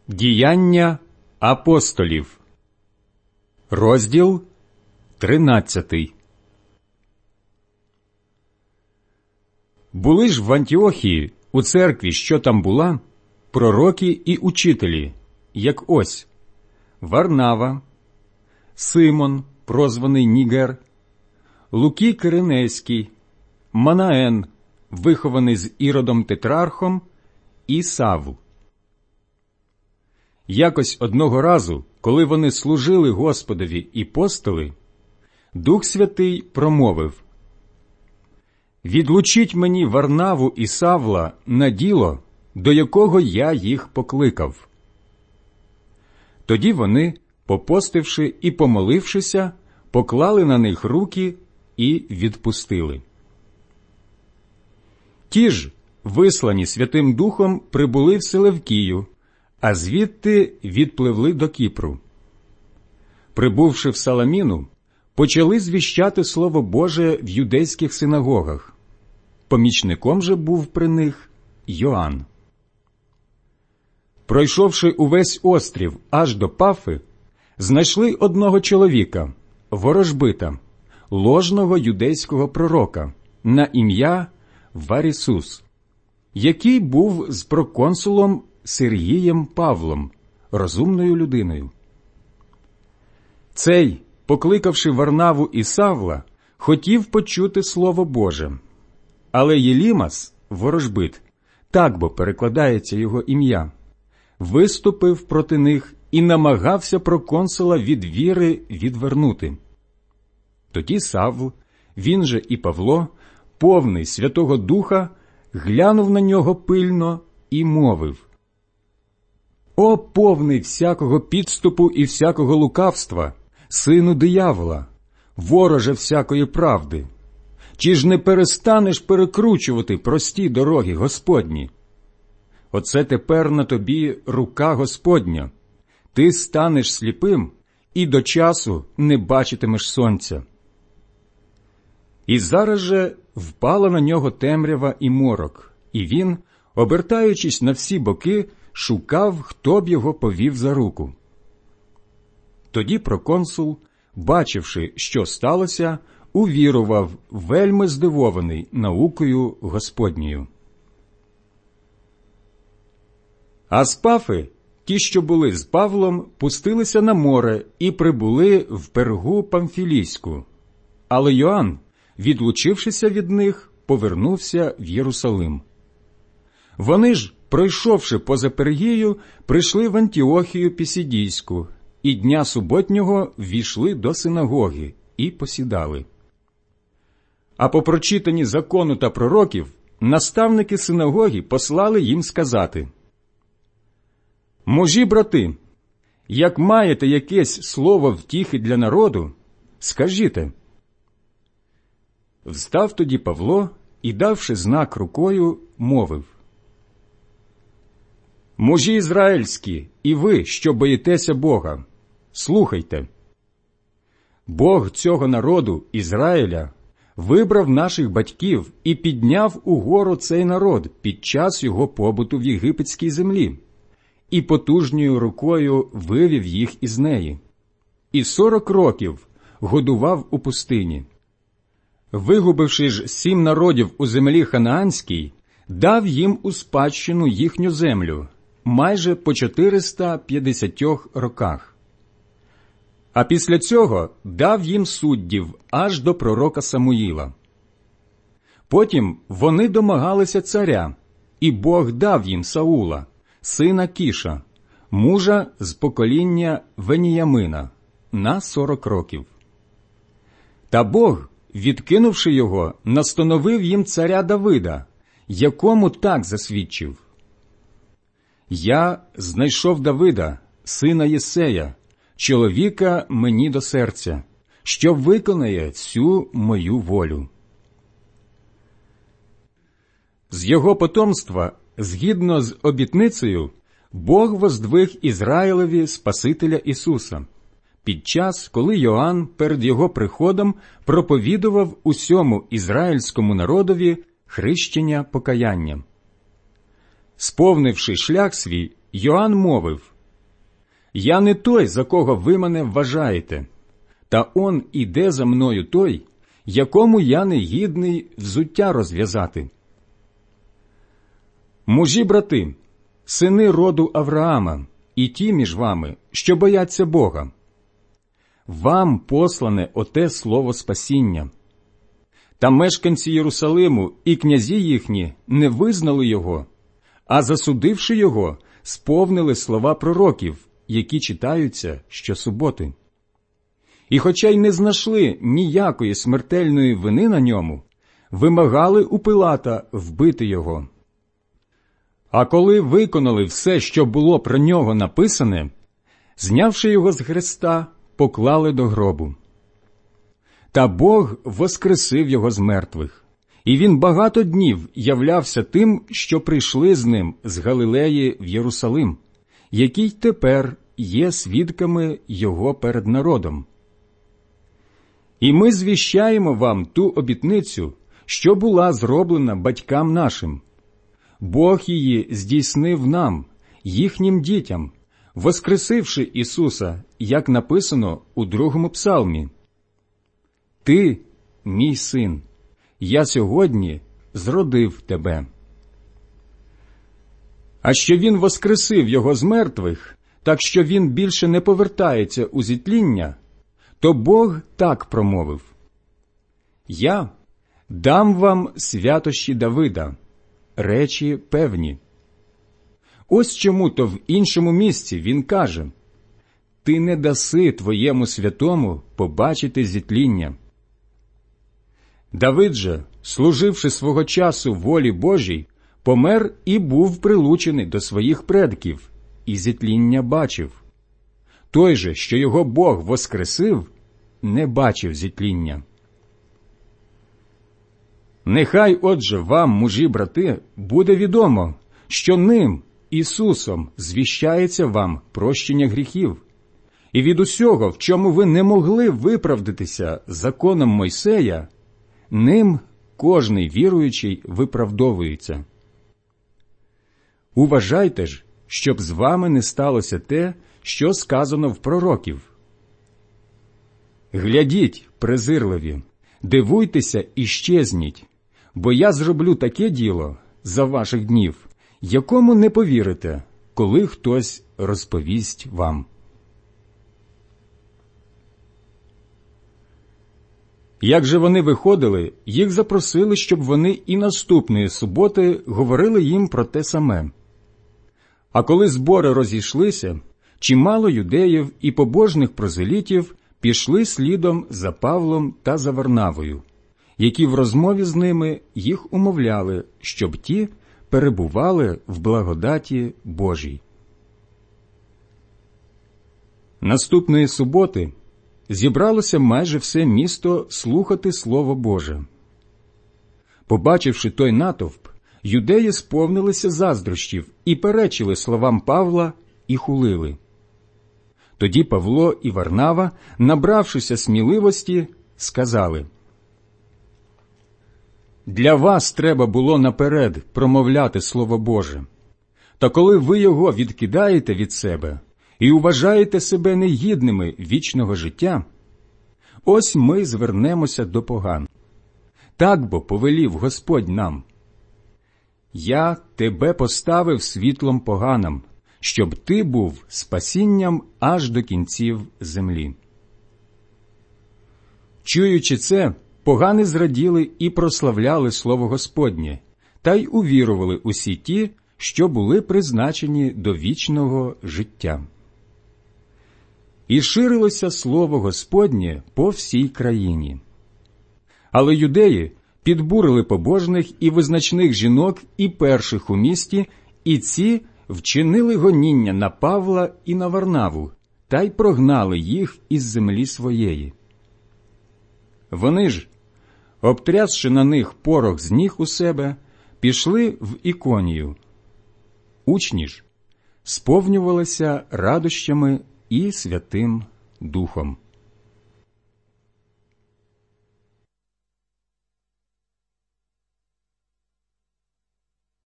Діяння апостолів, розділ 13. Були ж в Антіохії, у церкві, що там була, пророки і учителі, як ось: Варнава, Симон, прозваний Нігер, Лукій Киринейський, Манаен, вихований з Іродом Тетрархом, і Савл. Якось одного разу, коли вони служили Господові і постили, Дух Святий промовив: «Відлучіть мені Варнаву і Савла на діло, до якого я їх покликав». Тоді вони, попостивши і помолившися, поклали на них руки і відпустили. Ті ж, вислані Святим Духом, прибули в Селевкію, а звідти відпливли до Кіпру. Прибувши в Саламіну, почали звіщати Слово Боже в юдейських синагогах. Помічником же був при них Йоанн. Пройшовши увесь острів аж до Пафи, знайшли одного чоловіка, ворожбита, ложного юдейського пророка, на ім'я Варісус, який був з проконсулом Сергієм Павлом, розумною людиною. Цей, покликавши Варнаву і Савла, хотів почути Слово Боже. Але Єлімас, ворожбит, так бо перекладається його ім'я, виступив проти них і намагався проконсула від віри відвернути. Тоді Савл, він же і Павло, повний Святого Духа, глянув на нього пильно і мовив: «О, повний всякого підступу і всякого лукавства, сину диявола, вороже всякої правди! Чи ж не перестанеш перекручувати прості дороги Господні? Оце тепер на тобі рука Господня. Ти станеш сліпим і до часу не бачитимеш сонця». І зараз же впала на нього темрява і морок, і він, обертаючись на всі боки, шукав, хто б його повів за руку. Тоді проконсул, бачивши, що сталося, увірував, вельми здивований наукою Господньою. А з Пафи ті, що були з Павлом, пустилися на море і прибули в Пергу Памфілійську. Але Йоанн, відлучившися від них, повернувся в Єрусалим. Вони ж, пройшовши поза Пергію, прийшли в Антіохію Пісідійську, і дня суботнього ввійшли до синагоги і посідали. А по прочитанні закону та пророків, наставники синагоги послали їм сказати: «Мужі, брати, як маєте якесь слово втіхи для народу, скажіте». Встав тоді Павло і, давши знак рукою, мовив: «Мужі ізраїльські, і ви, що боїтеся Бога, слухайте. Бог цього народу, Ізраїля, вибрав наших батьків і підняв угору цей народ під час його побуту в єгипетській землі, і потужною рукою вивів їх із неї. І 40 років годував у пустині. Вигубивши ж 7 народів у землі ханаанській, дав їм у спадщину їхню землю, майже по 450 роках. А після цього дав їм суддів аж до пророка Самуїла. Потім вони домагалися царя, і Бог дав їм Саула, сина Кіша, мужа з покоління Веніямина, на 40 років. Та Бог, відкинувши його, настановив їм царя Давида, якому так засвідчив: «Я знайшов Давида, сина Єсея, чоловіка мені до серця, що виконає всю мою волю». З його потомства, згідно з обітницею, Бог воздвиг Ізраїлеві Спасителя Ісуса, під час, коли Йоанн перед його приходом проповідував усьому ізраїльському народові хрещення покаяння. Сповнивши шлях свій, Йоанн мовив, Я не той, за кого ви мене вважаєте, та он іде за мною той, якому я не гідний взуття розв'язати. Мужі брати, сини роду Авраама, і ті між вами, що бояться Бога. Вам послане оте слово спасіння. Та мешканці Єрусалиму і князі їхні не визнали його, а засудивши його, сповнили слова пророків, які читаються щосуботи. І хоча й не знайшли ніякої смертельної вини на ньому, вимагали у Пилата вбити його. А коли виконали все, що було про нього написане, знявши його з хреста, поклали до гробу. Та Бог воскресив його з мертвих, і він багато днів являвся тим, що прийшли з ним з Галилеї в Єрусалим, які й тепер є свідками його перед народом. І ми звіщаємо вам ту обітницю, що була зроблена батькам нашим. Бог її здійснив нам, їхнім дітям, воскресивши Ісуса, як написано у 2-му псалмі. «Ти, мій син, я сьогодні зродив тебе». А що він воскресив його з мертвих, так що він більше не повертається у зітління, то Бог так промовив: «Я дам вам святощі Давида, речі певні». Ось чому-то в іншому місці він каже: «Ти не даси твоєму святому побачити зітління». Давид же, служивши свого часу волі Божій, помер і був прилучений до своїх предків, і зітління бачив. Той же, що його Бог воскресив, не бачив зітління. Нехай, отже, вам, мужі брати, буде відомо, що ним, Ісусом, звіщається вам прощення гріхів, і від усього, в чому ви не могли виправдатися законом Мойсея, ним кожний віруючий виправдовується. Уважайте ж, щоб з вами не сталося те, що сказано в пророків. Глядіть, презирливі, дивуйтеся і щезніть, бо я зроблю таке діло за ваших днів, якому не повірите, коли хтось розповість вам. Як же вони виходили, їх запросили, щоб вони і наступної суботи говорили їм про те саме. А коли збори розійшлися, чимало юдеїв і побожних прозелітів пішли слідом за Павлом та за Варнавою, які в розмові з ними їх умовляли, щоб ті перебували в благодаті Божій. Наступної суботи зібралося майже все місто слухати Слово Боже. Побачивши той натовп, юдеї сповнилися заздрощів і перечили словам Павла і хулили. Тоді Павло і Варнава, набравшися сміливості, сказали: «Для вас треба було наперед промовляти Слово Боже. Та коли ви його відкидаєте від себе і вважаєте себе негідними вічного життя, ось ми звернемося до поган. Так бо повелів Господь нам: «Я тебе поставив світлом поганам, щоб ти був спасінням аж до кінців землі». Чуючи це, погани зраділи і прославляли слово Господнє, та й увірували усі ті, що були призначені до вічного життя. І ширилося слово Господнє по всій країні. Але юдеї підбурили побожних і визначних жінок і перших у місті, і ці вчинили гоніння на Павла і на Варнаву, та й прогнали їх із землі своєї. Вони ж, обтрясши на них порох з ніг у себе, пішли в Іконію. Учні ж сповнювалися радощами і Святим Духом.